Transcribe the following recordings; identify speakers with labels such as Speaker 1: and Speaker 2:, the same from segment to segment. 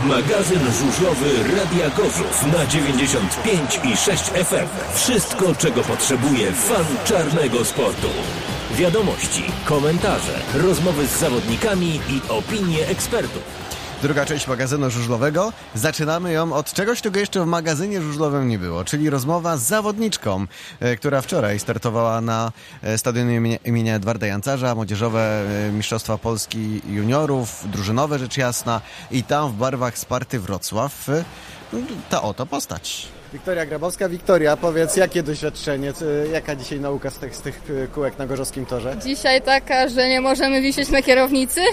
Speaker 1: Magazyn żużlowy Radia Gorzów na 95,6 FM. Wszystko, czego potrzebuje fan czarnego sportu. Wiadomości, komentarze, rozmowy z zawodnikami i opinie ekspertów.
Speaker 2: Druga część magazynu żużlowego. Zaczynamy ją od czegoś, czego jeszcze w magazynie żużlowym nie było, czyli rozmowa z zawodniczką, która wczoraj startowała na stadionie imienia Edwarda Jancarza, młodzieżowe Mistrzostwa Polski juniorów, drużynowe rzecz jasna i tam w barwach Sparty Wrocław ta oto postać.
Speaker 3: Wiktoria Grabowska. Wiktoria, powiedz, jakie doświadczenie, jaka dzisiaj nauka z tych kółek na gorzowskim torze?
Speaker 4: Dzisiaj taka, że nie możemy wisieć na kierownicy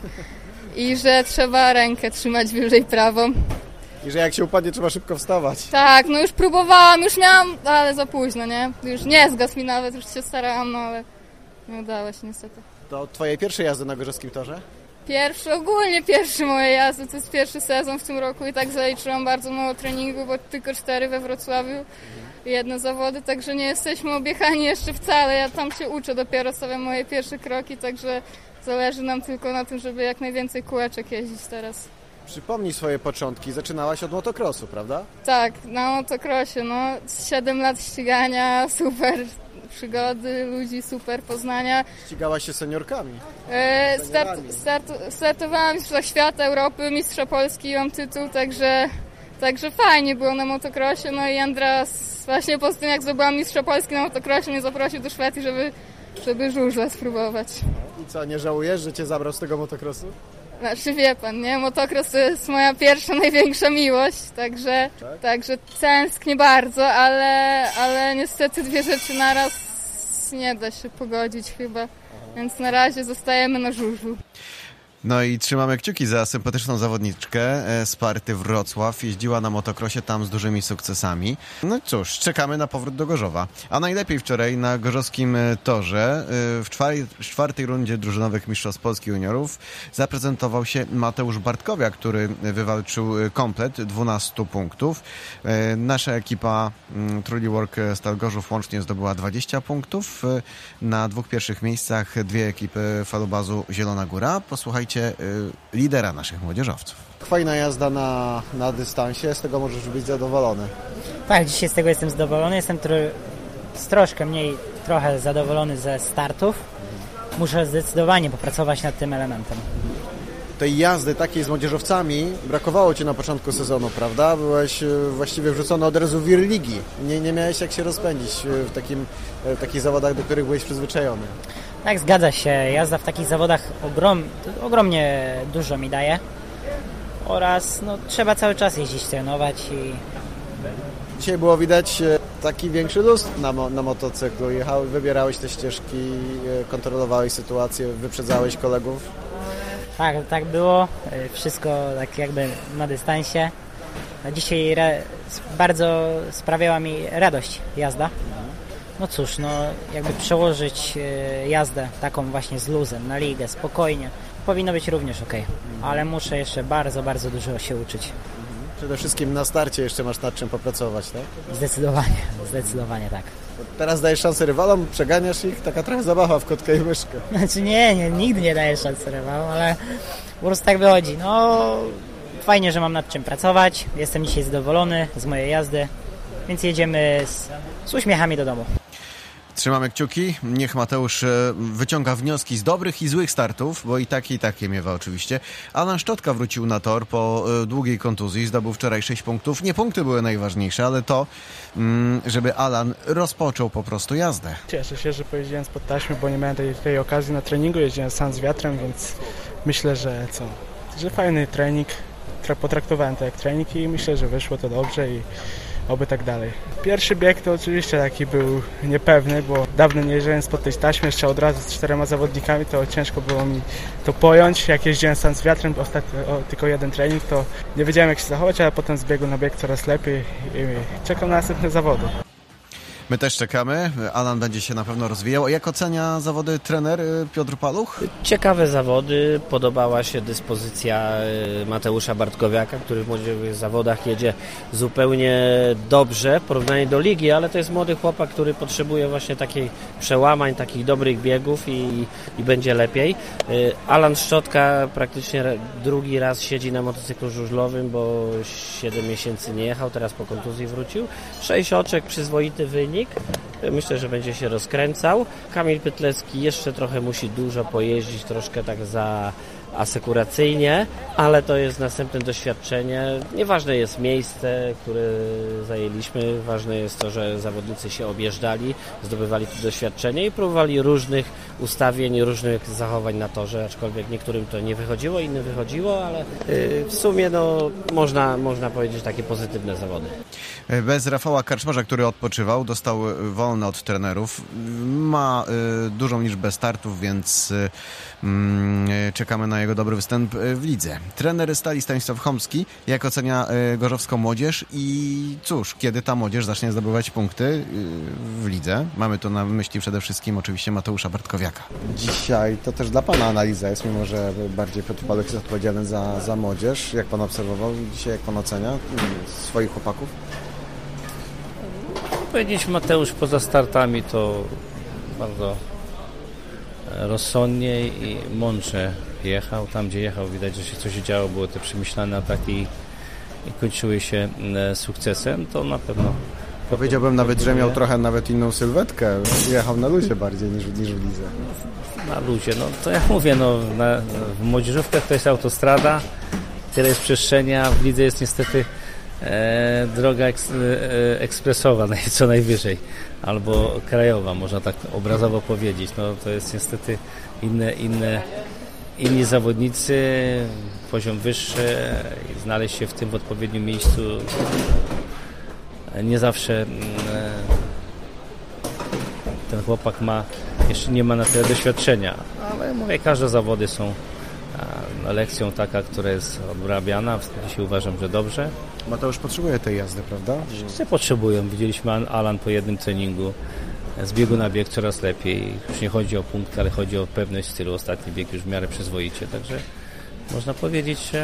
Speaker 4: i że trzeba rękę trzymać wyżej prawą.
Speaker 3: I że jak się upadnie, trzeba szybko wstawać.
Speaker 4: Tak, no już próbowałam, już miałam, ale za późno, nie? Już nie zgasł mi nawet, już się starałam, no ale nie udało się niestety.
Speaker 3: To twoje pierwsze jazdy na gorzowskim torze?
Speaker 4: Ogólnie pierwszy moje jazdy, to jest pierwszy sezon w tym roku i tak zaliczyłam bardzo mało treningu, bo tylko 4 we Wrocławiu, jedne zawody, także nie jesteśmy objechani jeszcze wcale, ja tam się uczę, dopiero stawiam moje pierwsze kroki, także zależy nam tylko na tym, żeby jak najwięcej kółeczek jeździć teraz.
Speaker 3: Przypomnij swoje początki, zaczynałaś od motocrossu, prawda?
Speaker 4: Tak, na motocrossie, 7 lat ścigania, super przygody, ludzi, super poznania.
Speaker 3: Ścigałaś się seniorkami?
Speaker 4: Startowałam w Mistrzostwach Świata, Europy, Mistrza Polski, mam tytuł, także fajnie było na motocrossie, no i Andras właśnie po tym jak zdobyłam Mistrza Polski na motocrossie mnie zaprosił do Szwecji, żeby żużla spróbować.
Speaker 3: I co, nie żałujesz, że cię zabrał z tego motocrossu?
Speaker 4: Znaczy wie pan, nie? Motocross to jest moja pierwsza, największa miłość, także tęsknię bardzo, ale niestety 2 rzeczy naraz nie da się pogodzić chyba, więc na razie zostajemy na żużlu.
Speaker 2: No i trzymamy kciuki za sympatyczną zawodniczkę Sparty Wrocław. Jeździła na motocrossie tam z dużymi sukcesami. No cóż, czekamy na powrót do Gorzowa. A najlepiej wczoraj na gorzowskim torze w czwartej rundzie drużynowych Mistrzostw Polski juniorów zaprezentował się Mateusz Bartkowiak, który wywalczył komplet 12 punktów. Nasza ekipa Truliwork Stal Gorzów łącznie zdobyła 20 punktów. Na 2 pierwszych miejscach 2 ekipy falubazu Zielona Góra. Posłuchajcie lidera naszych młodzieżowców.
Speaker 3: Fajna jazda na dystansie, z tego możesz być zadowolony.
Speaker 5: Tak, dzisiaj z tego jestem zadowolony. Jestem troszkę mniej zadowolony ze startów. Muszę zdecydowanie popracować nad tym elementem.
Speaker 3: Tej jazdy takiej z młodzieżowcami brakowało ci na początku sezonu, prawda? Byłeś właściwie wrzucony od razu w wir ligi. Nie miałeś jak się rozpędzić w takich zawodach, do których byłeś przyzwyczajony.
Speaker 5: Tak, zgadza się. Jazda w takich zawodach ogromnie dużo mi daje oraz trzeba cały czas jeździć, trenować i...
Speaker 3: Dzisiaj było widać taki większy luz na motocyklu. Wybierałeś te ścieżki, kontrolowałeś sytuację, wyprzedzałeś kolegów.
Speaker 5: Tak było. Wszystko tak jakby na dystansie. Dzisiaj bardzo sprawiała mi radość jazda. No cóż, jakby przełożyć jazdę taką właśnie z luzem na ligę, spokojnie, powinno być również okej. Ale muszę jeszcze bardzo, bardzo dużo się uczyć.
Speaker 3: Przede wszystkim na starcie jeszcze masz nad czym popracować, tak?
Speaker 5: Zdecydowanie tak.
Speaker 3: Teraz dajesz szansę rywalom, przeganiasz ich, taka trochę zabawa w kotkę i myszkę.
Speaker 5: Znaczy nie, nigdy nie daję szansy rywalom, ale po prostu tak wychodzi. Fajnie, że mam nad czym pracować, jestem dzisiaj zadowolony z mojej jazdy, więc jedziemy z uśmiechami do domu.
Speaker 2: Trzymamy kciuki. Niech Mateusz wyciąga wnioski z dobrych i złych startów, bo i takie miewa oczywiście. Alan Szczotka wrócił na tor po długiej kontuzji. Zdobył wczoraj 6 punktów. Nie punkty były najważniejsze, ale to, żeby Alan rozpoczął po prostu jazdę.
Speaker 6: Cieszę się, że pojeździłem spod taśmy, bo nie miałem tej okazji na treningu. Jeździłem sam z wiatrem, więc myślę, że fajny trening. Potraktowałem to jak trening i myślę, że wyszło to dobrze i oby tak dalej. Pierwszy bieg to oczywiście taki był niepewny, bo dawno nie jeździłem spod tej taśmy, jeszcze od razu z 4 zawodnikami, to ciężko było mi to pojąć. Jak jeździłem sam z wiatrem, tylko jeden trening, to nie wiedziałem jak się zachować, ale potem z biegu na bieg coraz lepiej i czekam na następne zawody.
Speaker 2: My też czekamy. Alan będzie się na pewno rozwijał. Jak ocenia zawody trener Piotr Paluch?
Speaker 7: Ciekawe zawody. Podobała się dyspozycja Mateusza Bartkowiaka, który w młodzieżowych zawodach jedzie zupełnie dobrze w porównaniu do ligi, ale to jest młody chłopak, który potrzebuje właśnie takich przełamań, takich dobrych biegów i będzie lepiej. Alan Szczotka praktycznie drugi raz siedzi na motocyklu żużlowym, bo 7 miesięcy nie jechał, teraz po kontuzji wrócił. 6 oczek, przyzwoity wynik. Myślę, że będzie się rozkręcał. Kamil Pytlecki jeszcze trochę musi dużo pojeździć, troszkę tak za asekuracyjnie, ale to jest następne doświadczenie. Nieważne jest miejsce, które zajęliśmy, ważne jest to, że zawodnicy się objeżdżali, zdobywali to doświadczenie i próbowali różnych ustawień, różnych zachowań na torze, aczkolwiek niektórym to nie wychodziło, innym wychodziło, ale w sumie można powiedzieć takie pozytywne zawody.
Speaker 2: Bez Rafała Karczmarza, który odpoczywał, dostał wolne od trenerów. Ma dużą liczbę startów, więc czekamy na jego dobry występ w lidze. Trener Stali Stanisław Chomski, jak ocenia gorzowską młodzież i cóż, kiedy ta młodzież zacznie zdobywać punkty w lidze? Mamy tu na myśli przede wszystkim oczywiście Mateusza Bartkowiaka.
Speaker 3: Dzisiaj to też dla Pana analiza jest, mimo że bardziej Piotr Paluch jest odpowiedzialny za młodzież. Jak Pan obserwował dzisiaj, jak Pan ocenia swoich chłopaków?
Speaker 8: Powiedzieć, Mateusz poza startami to bardzo rozsądnie i mądrze jechał. Tam, gdzie jechał, widać, że się coś działo, były te przemyślane ataki i kończyły się sukcesem, to na pewno...
Speaker 3: Powiedziałbym nawet, że miał trochę nawet inną sylwetkę. Jechał na luzie bardziej niż w lidze.
Speaker 8: Na luzie, no to ja mówię, w młodzieżówkach to jest autostrada, tyle jest przestrzeni, a w lidze jest niestety droga ekspresowa co najwyżej, albo krajowa, można tak obrazowo powiedzieć. No to jest niestety inni zawodnicy, poziom wyższy i znaleźć się w tym w odpowiednim miejscu nie zawsze ten chłopak jeszcze nie ma na tyle doświadczenia, ale mówię, każde zawody są lekcją taka, która jest odrabiana, dzisiaj uważam, że dobrze.
Speaker 3: Mateusz potrzebuje tej jazdy, prawda?
Speaker 8: Wszyscy potrzebują. Widzieliśmy Alan po jednym treningu, z biegu na bieg coraz lepiej. Już nie chodzi o punkty, ale chodzi o pewność stylu. Ostatni bieg już w miarę przyzwoicie, także można powiedzieć, że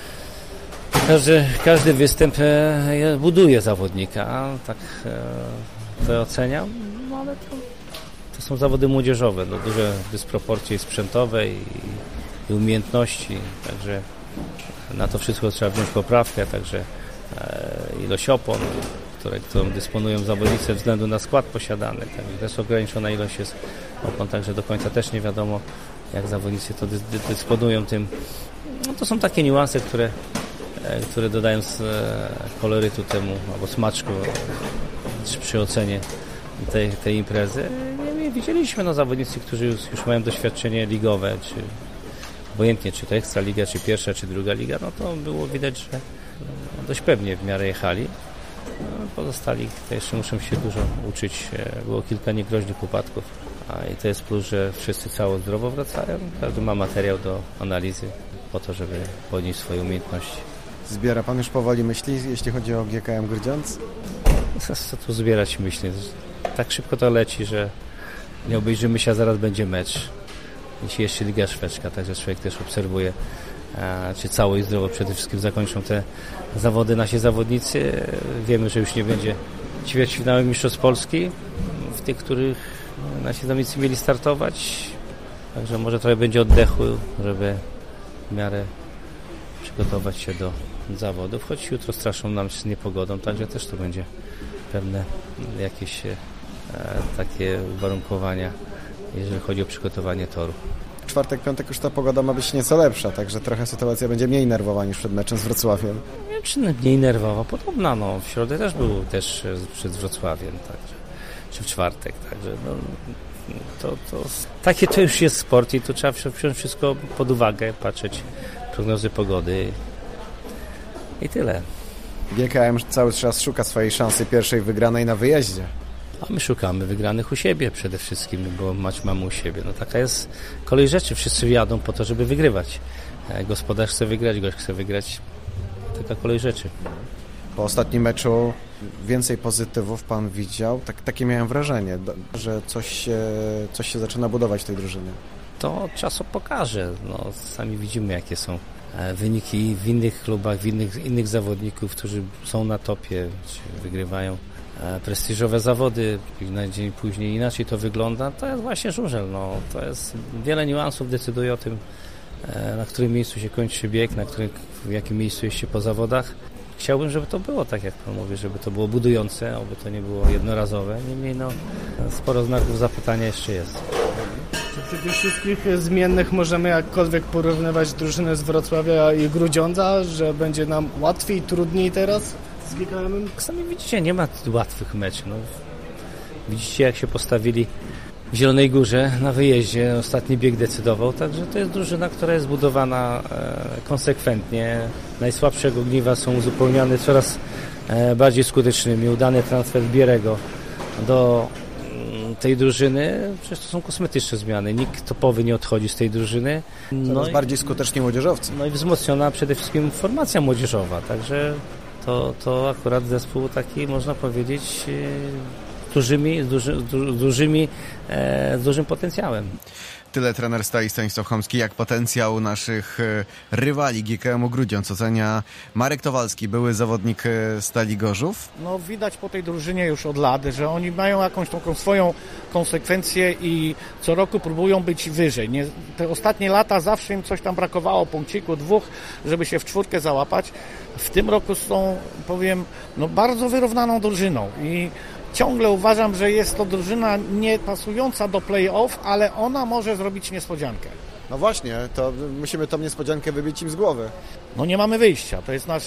Speaker 8: każdy występ buduje zawodnika, a tak to oceniam, no ale to są zawody młodzieżowe, duże dysproporcje sprzętowe i umiejętności, także na to wszystko trzeba wziąć poprawkę, także ilość opon, którą dysponują zawodnicy ze względu na skład posiadany, także też ograniczona ilość jest opon, także do końca też nie wiadomo, jak zawodnicy to dysponują tym. No to są takie niuanse, które dodają kolorytu temu, albo smaczku przy ocenie tej imprezy. Widzieliśmy zawodnicy, którzy już mają doświadczenie ligowe, czy obojętnie, czy to Ekstraliga, czy pierwsza, czy druga liga, no to było widać, że dość pewnie w miarę jechali. Pozostali to jeszcze muszą się dużo uczyć. Było kilka niegroźnych upadków. I to jest plus, że wszyscy cało zdrowo wracają. Każdy ma materiał do analizy po to, żeby podnieść swoje umiejętności.
Speaker 3: Zbiera Pan już powoli myśli, jeśli chodzi o GKM Grudziądz?
Speaker 8: Co tu zbierać myśli? Tak szybko to leci, że nie obejrzymy się, a zaraz będzie mecz. Dzisiaj jeszcze Liga Szwedzka, także człowiek też obserwuje, czy cało i zdrowo przede wszystkim zakończą te zawody nasi zawodnicy. Wiemy, że już nie będzie ćwierćfinału Mistrzostw Polski, w tych, których nasi zawodnicy mieli startować. Także może trochę będzie oddechu, żeby w miarę przygotować się do zawodów, choć jutro straszą nam z niepogodą, także też to będzie pewne jakieś takie uwarunkowania, jeżeli chodzi o przygotowanie toru.
Speaker 3: Czwartek, piątek już ta pogoda ma być nieco lepsza, także trochę sytuacja będzie mniej nerwowa niż przed meczem z Wrocławiem.
Speaker 8: Nie wiem, czy mniej nerwowa, podobna, w środę też był przed Wrocławiem, także, czy w czwartek, także takie to już jest sport i tu trzeba wziąć wszystko pod uwagę, patrzeć prognozy pogody i tyle.
Speaker 3: GKM cały czas szuka swojej szansy pierwszej wygranej na wyjeździe.
Speaker 8: A my szukamy wygranych u siebie przede wszystkim, bo mecz mamy u siebie. Taka jest kolej rzeczy. Wszyscy jadą po to, żeby wygrywać. Gospodarz chce wygrać, gość chce wygrać. Taka kolej rzeczy.
Speaker 3: Po ostatnim meczu więcej pozytywów pan widział. Takie miałem wrażenie, że coś się zaczyna budować w tej drużynie.
Speaker 8: To czasu pokaże. No, sami widzimy, jakie są wyniki w innych klubach, innych zawodników, którzy są na topie, wygrywają prestiżowe zawody, na dzień później inaczej to wygląda. To jest właśnie żużel. No, to jest wiele niuansów decyduje o tym, na którym miejscu się kończy bieg, w jakim miejscu jest się po zawodach. Chciałbym, żeby to było tak, jak pan mówi, żeby to było budujące, aby to nie było jednorazowe. Niemniej sporo znaków zapytania jeszcze jest.
Speaker 6: Czy tych wszystkich zmiennych możemy jakkolwiek porównywać drużynę z Wrocławia i Grudziądza, że będzie nam łatwiej, trudniej teraz z GKM-em?
Speaker 8: Sami widzicie, nie ma łatwych meczów. No. Widzicie, jak się postawili w Zielonej Górze na wyjeździe. Ostatni bieg decydował, także to jest drużyna, która jest budowana konsekwentnie. Najsłabsze ogniwa są uzupełniane coraz bardziej skutecznymi. Udany transfer Bierego do tej drużyny, przecież to są kosmetyczne zmiany. Nikt topowy nie odchodzi z tej drużyny.
Speaker 3: Coraz bardziej skuteczni młodzieżowcy.
Speaker 8: No i wzmocniona przede wszystkim formacja młodzieżowa, także to akurat zespół taki, można powiedzieć, z dużym potencjałem.
Speaker 2: Tyle trener Stali Stanisław Chomski, jak potencjał naszych rywali GKM-u Grudziądz ocenia Marek Towalski, były zawodnik Stali Gorzów.
Speaker 9: No widać po tej drużynie już od lat, że oni mają jakąś taką swoją konsekwencję i co roku próbują być wyżej. Te ostatnie lata zawsze im coś tam brakowało, punkciku, 2, żeby się w 4 załapać. W tym roku są, powiem, bardzo wyrównaną drużyną i ciągle uważam, że jest to drużyna nie pasująca do play-off, ale ona może zrobić niespodziankę.
Speaker 3: No właśnie, to musimy tą niespodziankę wybić im z głowy.
Speaker 9: No nie mamy wyjścia, to jest nasz,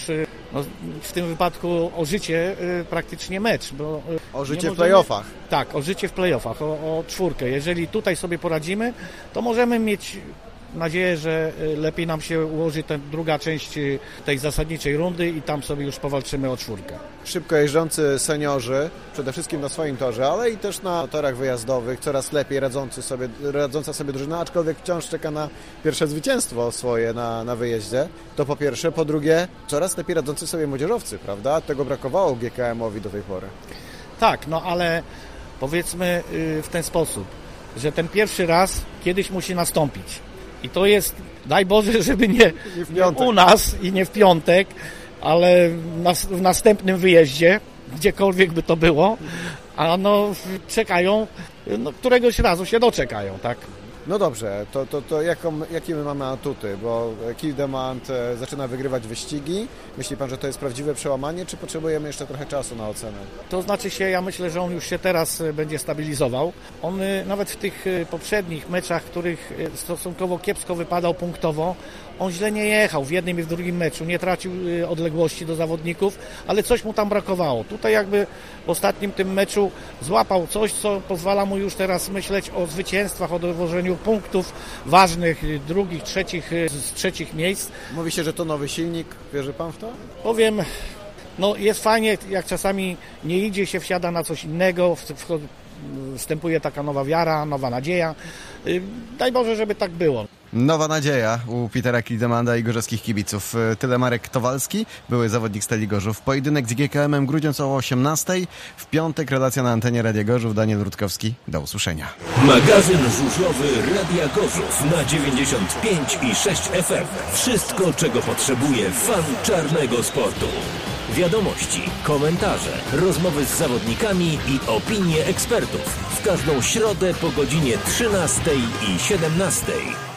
Speaker 9: w tym wypadku o życie praktycznie mecz. Bo
Speaker 3: o życie w play-offach.
Speaker 9: Tak, o życie w play-offach, o 4. Jeżeli tutaj sobie poradzimy, to możemy mieć nadzieję, że lepiej nam się ułoży ta druga część tej zasadniczej rundy i tam sobie już powalczymy o 4.
Speaker 3: Szybko jeżdżący seniorzy, przede wszystkim na swoim torze, ale i też na torach wyjazdowych, coraz lepiej radząca sobie drużyna, aczkolwiek wciąż czeka na pierwsze zwycięstwo swoje na wyjeździe. To po pierwsze. Po drugie, coraz lepiej radzący sobie młodzieżowcy, prawda? Tego brakowało GKM-owi do tej pory.
Speaker 9: Tak, ale powiedzmy w ten sposób, że ten pierwszy raz kiedyś musi nastąpić. I to jest, daj Boże, żeby nie u nas i nie w piątek, ale w następnym wyjeździe, gdziekolwiek by to było, a czekają, któregoś razu się doczekają, tak?
Speaker 3: No dobrze, to jakie my mamy atuty? Bo Kildemand zaczyna wygrywać wyścigi. Myśli pan, że to jest prawdziwe przełamanie, czy potrzebujemy jeszcze trochę czasu na ocenę?
Speaker 9: To znaczy ja myślę, że on już się teraz będzie stabilizował. On nawet w tych poprzednich meczach, których stosunkowo kiepsko wypadał punktowo, on źle nie jechał w jednym i w drugim meczu, nie tracił odległości do zawodników, ale coś mu tam brakowało. Tutaj jakby w ostatnim tym meczu złapał coś, co pozwala mu już teraz myśleć o zwycięstwach, o dowożeniu punktów ważnych, drugich, trzecich miejsc.
Speaker 3: Mówi się, że to nowy silnik. Wierzy pan w to?
Speaker 9: Powiem, jest fajnie, jak czasami nie idzie się, wsiada na coś innego, wstępuje taka nowa wiara, nowa nadzieja. Daj Boże, żeby tak było.
Speaker 2: Nowa nadzieja u Petera Kildemanda i gorzowskich kibiców. Tyle Marek Towalski, były zawodnik Stali Gorzów. Pojedynek z GKM-em Grudziądz o 18:00. W piątek relacja na antenie Radia Gorzów. Daniel Rutkowski. Do usłyszenia.
Speaker 1: Magazyn żużlowy Radia Gorzów na 95,6 FM. Wszystko, czego potrzebuje fan czarnego sportu. Wiadomości, komentarze, rozmowy z zawodnikami i opinie ekspertów. W każdą środę po godzinie 13 i 17.